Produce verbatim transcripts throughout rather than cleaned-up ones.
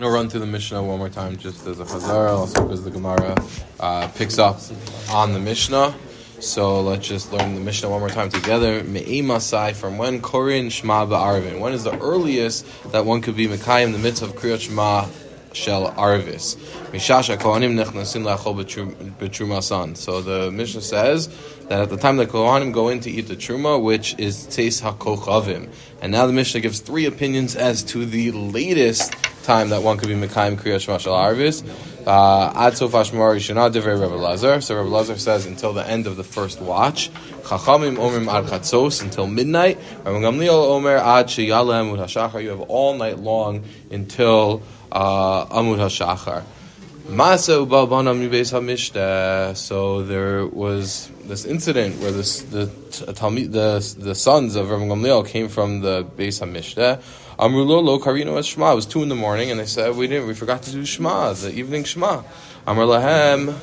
I'm going to run through the Mishnah one more time just as a chazara, also because the Gemara uh, picks up on the Mishnah. So let's just learn the Mishnah one more time together. Me'i Masai, from when Korin Shema Ba'arvin? When is the earliest that one could be Mekayim in the midst of Kriyat Shema Shel Arvis? Mishasha Kohanim Nechnasin La'achol B'Trumasan. So the Mishnah says that at the time the Kohanim go in to eat the Truma, which is Tzeis HaKochavim. And now the Mishnah gives three opinions as to the latest time that one could be Mekayim Kriyat Shema Shel Arvis. Ad Sof Hashmar Yishana Divrei Rebbe Lazar. So Rebbe Lazar says until the end of the first watch. Chachamim Omrim Ad Chatzos, until midnight. Rabbi Gamliel Omer Ad Sheyala Amud HaShachar. You have all night long until uh, Amud HaShachar. Masa Ubabana Mibeis HaMishta. So there was this incident where this, the Talmid, the the sons of Rabbi Gamliel came from the Beis HaMishta. Amrulo lo karino as Shema. It was two in the morning, and they said we didn't. We forgot to do Shema, the evening Shema. Amar lahem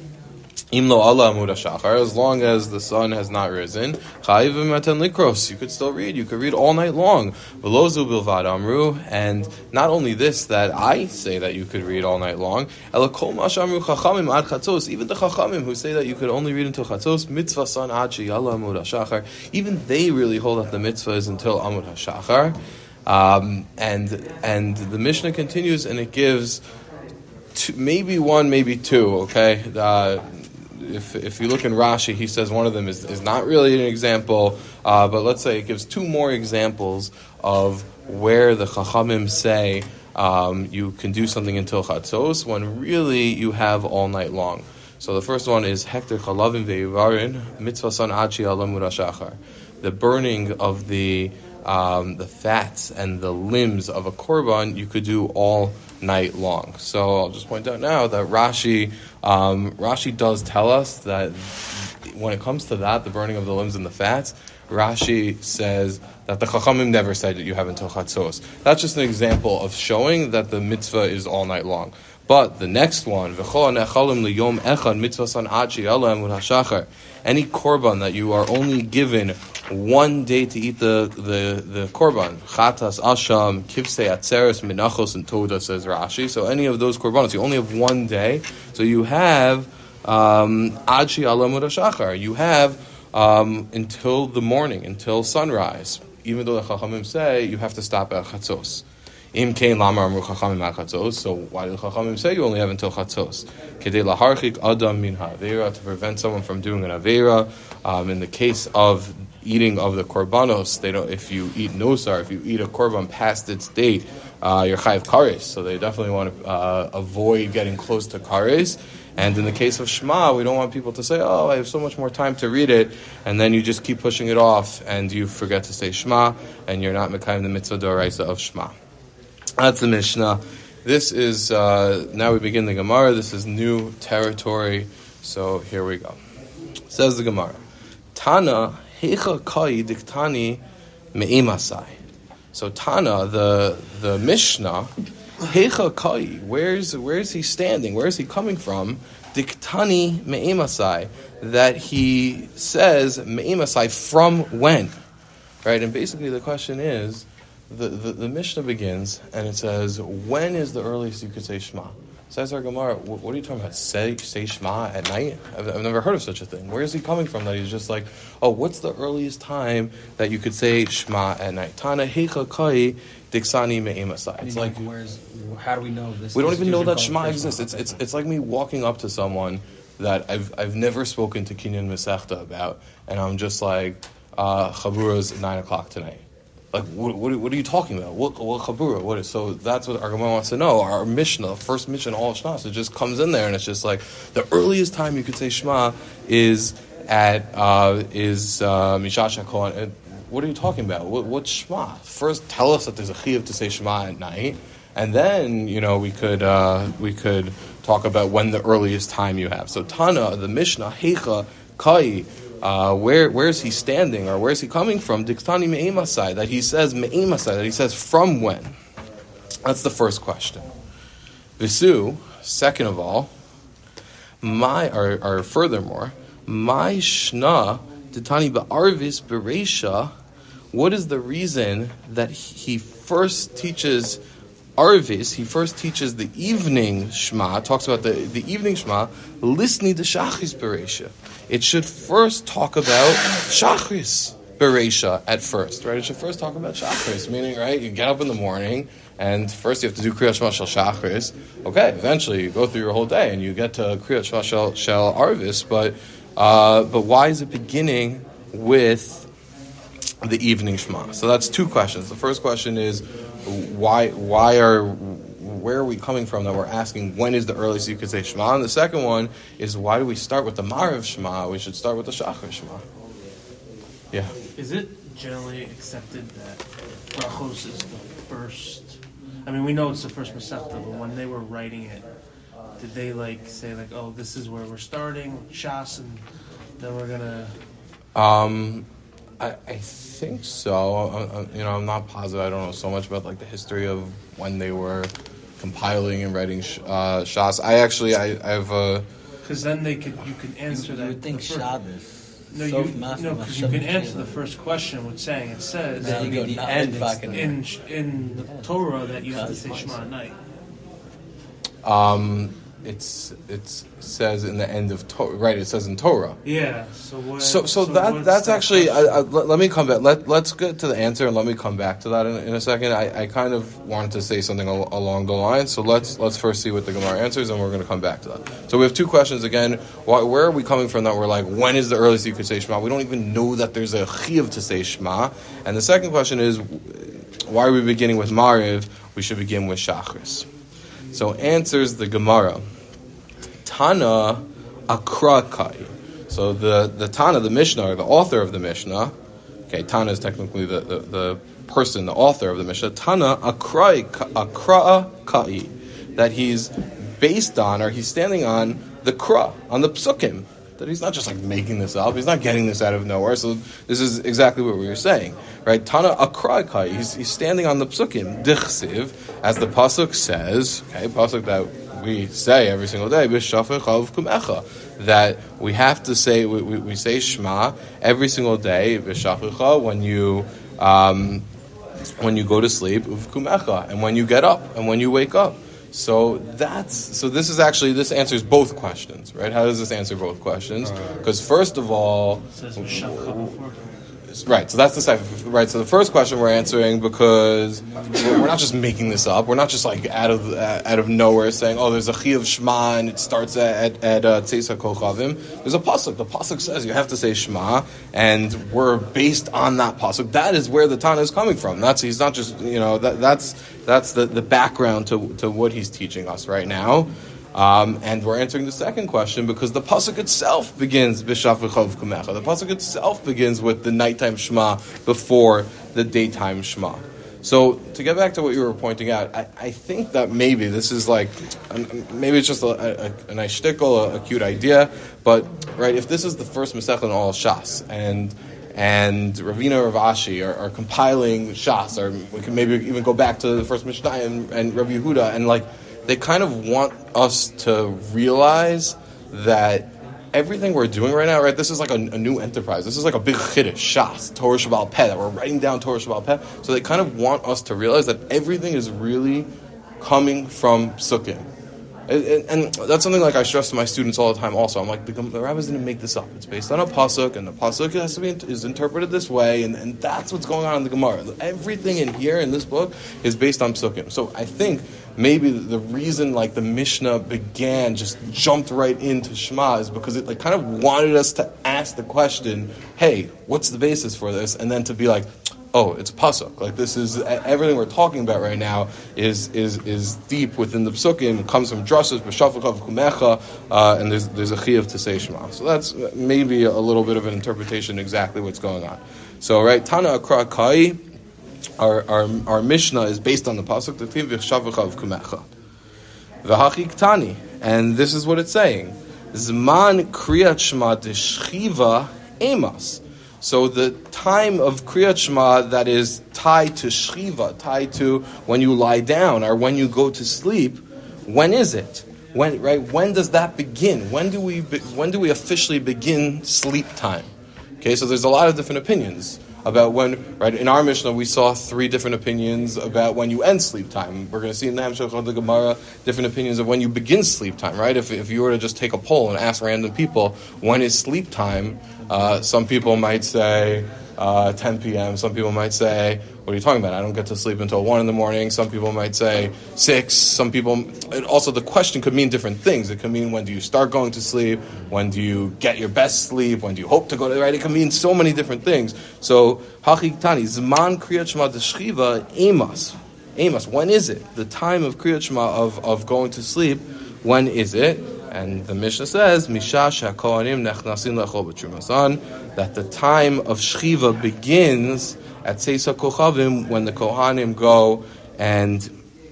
imlo Allah amud hashachar. As long as the sun has not risen, chayivim atan likros. You could still read. You could read all night long. Velozu bilvad amru. And not only this, that I say that you could read all night long. Elakol mash amru chachamim ad chatzos. Even the chachamim who say that you could only read until chatzos, mitzvah san ad sheyala amud hashachar. Even they really hold that the mitzvah is until amud hashachar. Um, and and the Mishnah continues, and it gives two, maybe one, maybe two. Okay, uh, if if you look in Rashi, he says one of them is, is not really an example, uh, but let's say it gives two more examples of where the Chachamim say um, you can do something until Chatzos when really you have all night long. So the first one is Hekter Chalavim Ve'ivarin Mitzvah San Achi Alamud HaShachar, the burning of the Um, the fats and the limbs of a korban you could do all night long. So I'll just point out now that Rashi um, Rashi does tell us that when it comes to that, the burning of the limbs and the fats, Rashi says that the Chachamim never said that you have until Chatzos. That's just an example of showing that the mitzvah is all night long. But the next one, any korban that you are only given one day to eat the, the, the korban, chatas, asham, kivsei, atzeres, menachos, and toda, says Rashi. So any of those korbanos, you only have one day. So you have adshi alamud hashachar. You have um, until the morning, until sunrise. Even though the Chachamim say you have to stop at chatzos. Im kein lamar amru chachamim at chatzos. So why did Chachamim say you only have until chatzos? Kedei laharchik adam min ha'avera, to prevent someone from doing an avera. Um, in the case of eating of the korbanos, they don't. If you eat nosar, if you eat a korban past its date, uh, you're chayav kares. So they definitely want to uh, avoid getting close to kares. And in the case of Shema, we don't want people to say, "Oh, I have so much more time to read it," and then you just keep pushing it off, and you forget to say Shema, and you're not mekayim the mitzvah d'oraisa of Shema. That's the Mishnah. This is uh, now we begin the Gemara. This is new territory. So here we go. Says the Gemara, Tana. Heicha kai diktani me'imasai. So Tana, the the Mishnah, Heicha kai, where's where's he standing? Where is he coming from? Diktani me'imasai, that he says me'imasai, from when? Right, and basically the question is, the, the, the Mishnah begins and it says, when is the earliest you could say Shema? Says our Gemara, what are you talking about? Say say Shema at night? I've, I've never heard of such a thing. Where is he coming from that he's just like, oh, what's the earliest time that you could say Shema at night? Tana heicha kai diksani me'imasai. It's like, where's, how do we know this? We don't even know that Shema exists. It's it's it's like me walking up to someone that I've I've never spoken to Kinyan Masechta about, and I'm just like, uh, Chabura's at nine o'clock tonight. Like, what, what, what are you talking about? What, what chabura? What is? So that's what our Gemara wants to know. Our Mishnah, the first Mishnah, all Shnas, it just comes in there, and it's just like the earliest time you could say Shema is at uh, is Mishasha Kohen. What are you talking about? What, what's Shema? First, tell us that there's a chiyuv to say Shema at night, and then you know we could uh, we could talk about when the earliest time you have. So Tana, the Mishnah, Heicha Kai. Uh, where where is he standing, or where is he coming from? Diktani me'imasai, that he says me'imasai, that he says from when? That's the first question. Visu, second of all, my or, or furthermore, my shna ditani ba'arvis bereisha. What is the reason that he first teaches Arvis, he first teaches the evening Shema, talks about the, the evening Shema, listening to Shachris Bereisha. It should first talk about Shachris Bereisha at first, right? It should first talk about Shachris, meaning, right, you get up in the morning, and first you have to do Kriyat Shema Shel Shachris. Okay, eventually you go through your whole day, and you get to Kriyat Shema Shel, Shel Arvis, but, uh, but why is it beginning with the evening Shema? So that's two questions. The first question is, Why? Why are? Where are we coming from that we're asking when is the earliest you could say Shema? And the second one is, why do we start with the Marav Shema? We should start with the Shachar Shema. Yeah. Is it generally accepted that Brachos is the first? I mean, we know it's the first Masechta, but when they were writing it, did they like say like, "Oh, this is where we're starting Shas, and then we're gonna"? Um. I, I think so. I, I, you know, I'm not positive. I don't know so much about like the history of when they were compiling and writing sh- uh, Shas. I actually, I, I have a. Because then they could, you can answer you, that. You would think first, Shabbos. No, you, no, because you can answer the first question with saying it says then you go the the end end in in the Torah that you have to say Shema at night. Um. It's it's it says in the end of Torah, right? It says in Torah. Yeah. So what? So so, so that that's that actually. I, I, let, let me come back. Let let's get to the answer and let me come back to that in, in a second. I, I kind of wanted to say something al- along the line. So let's let's first see what the Gemara answers, and we're going to come back to that. So we have two questions again. Why, where are we coming from that we're like, when is the earliest you could say Shema? We don't even know that there's a chiyuv to say Shema. And the second question is, why are we beginning with Mariv? We should begin with Shachris. So answers the Gemara. Tana Akra Kai. So the, the Tana, the Mishnah, or the author of the Mishnah, okay, Tana is technically the, the, the person, the author of the Mishnah, Tana Akra Akra Kai, that he's based on, or he's standing on the Kra, on the Psukim, that he's not just like making this up, he's not getting this out of nowhere, so this is exactly what we were saying, right? Tana Akra Kai, he's, he's standing on the Psukim, Dichsiv, as the Pasuk says, okay, Pasuk that we say every single day, that we have to say, we, we, we say Shema every single day, when you um, when you go to sleep, and when you get up, and when you wake up. So that's so. This is actually this answers both questions, right? How does this answer both questions? Because first of all, right. So that's the second. Right. So the first question we're answering because we're not just making this up. We're not just like out of uh, out of nowhere saying, "Oh, there's a chiyuv Shema and it starts at at Tzeis HaKochavim." There's a pasuk. The pasuk says you have to say Shema, and we're based on that pasuk. That is where the Tana is coming from. That's he's not just you know that that's that's the, the background to to what he's teaching us right now. Um, and we're answering the second question because the pasuk itself begins b'shafechov kumecha. The pasuk itself begins with the nighttime Shema before the daytime Shema. So to get back to what you were pointing out, I, I think that maybe this is like, maybe it's just a, a, a nice shtickle, a, a cute idea, but right, if this is the first Masechta in all Shas, and and Ravina or Rav Ashi are, are compiling Shas, or we can maybe even go back to the first Mishnah and, and Rav Yehuda, and like, they kind of want us to realize that everything we're doing right now, right, this is like a, a new enterprise. This is like a big chiddush, Shas, Torah Sheba'al Peh, that we're writing down Torah Sheba'al Peh. So they kind of want us to realize that everything is really coming from Psukim. And, and that's something like I stress to my students all the time also. I'm like, the, the rabbis didn't make this up. It's based on a pasuk, and the pasuk has to be is interpreted this way, and, and that's what's going on in the Gemara. Everything in here in this book is based on psukim. So I think maybe the reason like the Mishnah began, just jumped right into Shema, is because it like kind of wanted us to ask the question, hey, what's the basis for this? And then to be like, oh, it's pasuk. Like this is everything we're talking about right now is is is deep within the psukim. Comes from drushes, b'shafachov kumecha, uh, and there's there's a chiyuv to say Shema. So that's maybe a little bit of an interpretation exactly what's going on. So right, Tana Akra Kai, our our our Mishnah is based on the pasuk the tiv b'shafachov kumecha. V'hachik Tani, and this is what it's saying: Zman kriyat Shema d'shchiva emas. So the time of Kriyat Shema that is tied to Shchiva, tied to when you lie down or when you go to sleep, when is it? When right? When does that begin? When do we be, when do we officially begin sleep time? Okay, so there's a lot of different opinions about when, right, in our Mishnah we saw three different opinions about when you end sleep time. We're going to see in the Hamshach of the Gemara different opinions of when you begin sleep time, right? If, if you were to just take a poll and ask random people, when is sleep time? Uh, some people might say uh, ten p.m. Some people might say, what are you talking about? I don't get to sleep until one in the morning. Some people might say six. Some people, and also the question could mean different things. It could mean when do you start going to sleep? When do you get your best sleep? When do you hope to go to, right? It can mean so many different things. So, Hachik Tani, Zman Kriyat Shema D'Shchiva, Emas. Emas, when is it? The time of Kriyat Shema, of, of going to sleep, when is it? And the Mishnah says, Misha Shakohanim Nechnasin Lechol B'Trumasan, that the time of Shchiva begins at Seisa Kochavim, when the Kohanim go and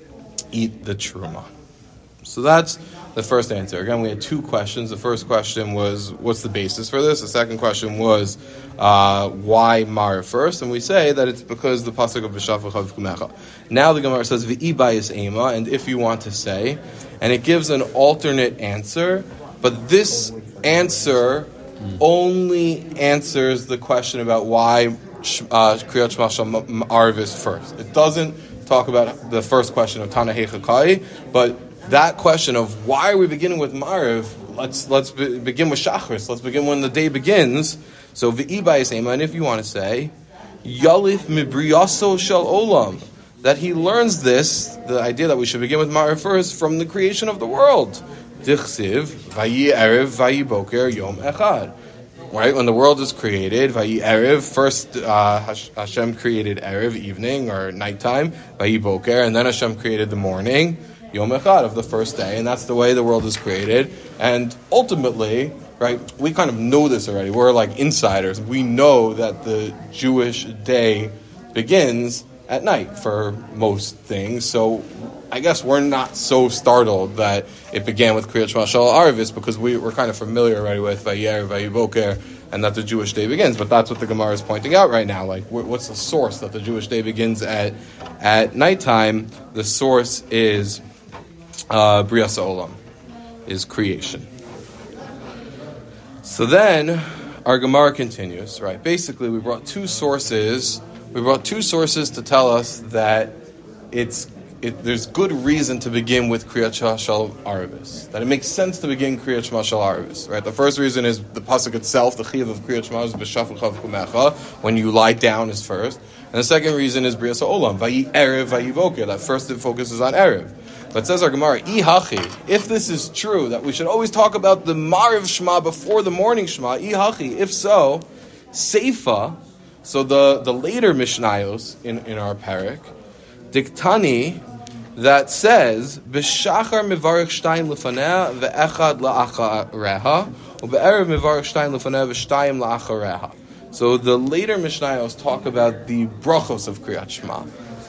eat the Truma. So that's the first answer. Again, we had two questions. The first question was, what's the basis for this? The second question was, uh, why Mar first? And we say that it's because the pasuk of V'shafach Kumecha. Now the Gemara says, V'i bayis ema, and if you want to say, and it gives an alternate answer, but this answer only answers the question about why uh, Kriyat Shema Shal Ma'ariv is first. It doesn't talk about the first question of Tana Heichakai, but that question of why are we beginning with Ma'ariv, let's let's be, begin with Shachris, let's begin when the day begins. So V'i bayis ema, and if you want to say, Yalif mibriyaso shel olam, that he learns this, the idea that we should begin with Ma'ariv first, from the creation of the world. Dichsiv, Vayi Erev, Vayi Boker, Yom Echad. Right, when the world is created, Vayi Erev, first uh, Hashem created Erev, evening or nighttime, Vayi Boker, and then Hashem created the morning, Yom Echad, of the first day, and that's the way the world is created. And ultimately, right, we kind of know this already. We're like insiders. We know that the Jewish day begins at night for most things. So I guess we're not so startled that it began with Kriyat Shema Shal Arvis, because we, we're kind of familiar already with Vayer, Vayiboker, and that the Jewish day begins. But that's what the Gemara is pointing out right now. Like, what's the source that the Jewish day begins at at nighttime? The source is uh, Brias Olam, is creation. So then our Gemara continues, right? Basically, we brought two sources. We brought two sources to tell us that it's it, there's good reason to begin with Kriyat Shema Shal Arvis. That it makes sense to begin Kriyat Shema Shal Arvis. Right? The first reason is the pasuk itself. The chiyuv of Kriyat Shema is b'shafach kumecha. When you lie down is first. And the second reason is Brias Olam. Vayi Erev, Vayi Boker. That first it focuses on Erev. But says our Gemara, Ihachi, if this is true, that we should always talk about the Mariv Shema before the morning Shema, Ihachi, if so, Seifa. So the, the later Mishnayos in, in our parak, Diktani, that says, B'shachar mivarech shtayim lefaneh ve'echad la'achareha, u'be'erev mivarech shtayim lefaneh ve'shtayim la'achareha. So the later Mishnayos talk about the brachos of Kriyat Shema.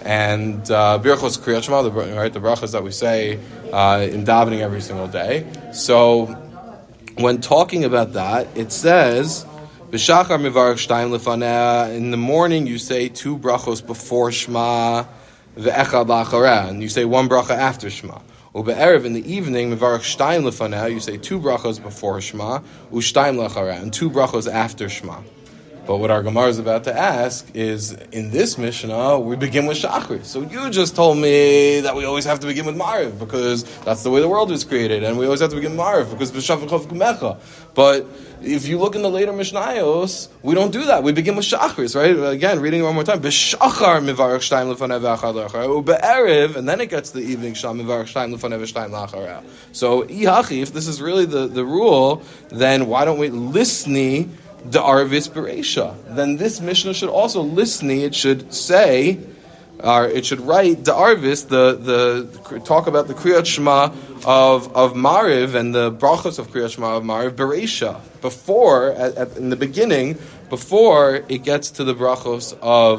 And uh, brachos Kriyat Shema, the, right, the brachos that we say uh, in davening every single day. So when talking about that, it says, B'shachar mivarech shtayim lefaneh. In the morning, you say two brachos before Shema, ve'echad la'achareh, and you say one bracha after Shema. U'be'erev, in the evening, mivarech shtayim lefaneh, you say two brachos before Shema, u'shtayim la'achareh, and two brachos after Shema. But what our Gemara is about to ask is, in this Mishnah, we begin with Shachris. So you just told me that we always have to begin with Mariv, because that's the way the world was created, and we always have to begin with Mariv, because B'shafach kumecha. But if you look in the later Mishnayos, we don't do that. We begin with Shachris, right? Again, reading it one more time. B'shachar mivarech shtayim lefaneh ve'echad la'achareh, u'be'erev, and then it gets to the evening Shah, mivarech shtayim lefaneh ve'shtayim la'achareh. So, ihachi, if this is really the, the rule, then why don't we listni the Arvis Bereisha? Then this Mishnah should also listni. It should say, or it should write the Arvis, the the talk about the Kriyat Shema of of Mariv and the brachos of Kriyat Shema of Mariv Bereisha, before at, at, in the beginning, before it gets to the brachos of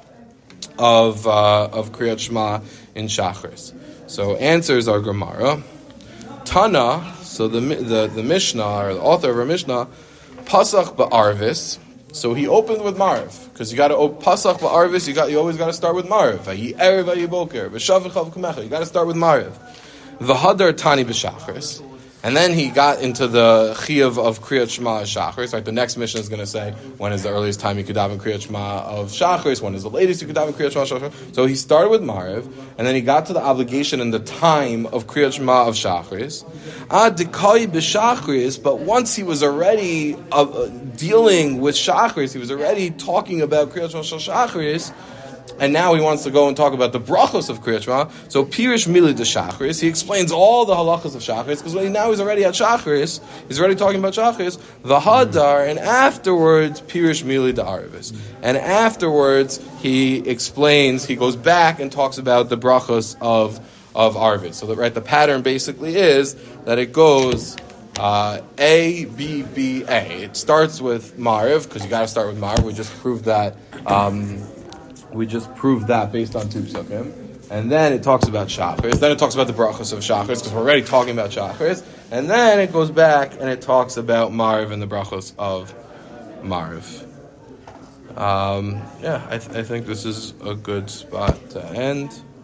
of uh, of Kriyat Shema in Shachris. So answers are Gemara, Tana. So the the the Mishnah, or the author of our Mishnah, Pasach ba'arvis. So he opened with Mariv, because you got to Pasach ba'arvis. You got you always got to start with Mariv. Vayi erev vayi boker v'shavich kumecha. You got to start with Mariv. V'hadar tani b'shachris, And then he got into the chiyuv of Kriyat Shema of Shacharis. Right, the next mission is going to say when is the earliest time you could daven Kriyat Shema of Shacharis, when is the latest you could daven Kriyat Shema of Shacharis. So he started with Mariv, and then he got to the obligation and the time of Kriyat Shema of Shacharis. Ad Dekai b'Shacharis, but once he was already uh, dealing with Shacharis, he was already talking about Kriyat Shema of Shacharis. And now he wants to go and talk about the brachos of Kriyat Shema. So Pirish Mili de Shacharis, he explains all the halachas of Shacharis, because now he's already at Shacharis, he's already talking about Shacharis, the Hadar, and afterwards Pirish Mili de Aravis. And afterwards he explains, he goes back and talks about the brachos of of Arvis. So that right, the pattern basically is that it goes uh, A, B, B, A. It starts with Mariv, because you got to start with Mariv. We just proved that. Um, We just proved that based on two psukim. And then it talks about Shacharis. Then it talks about the brachos of Shacharis, because we're already talking about Shacharis. And then it goes back and it talks about Mariv and the brachos of Mariv. Um, yeah, I, th- I think this is a good spot to end.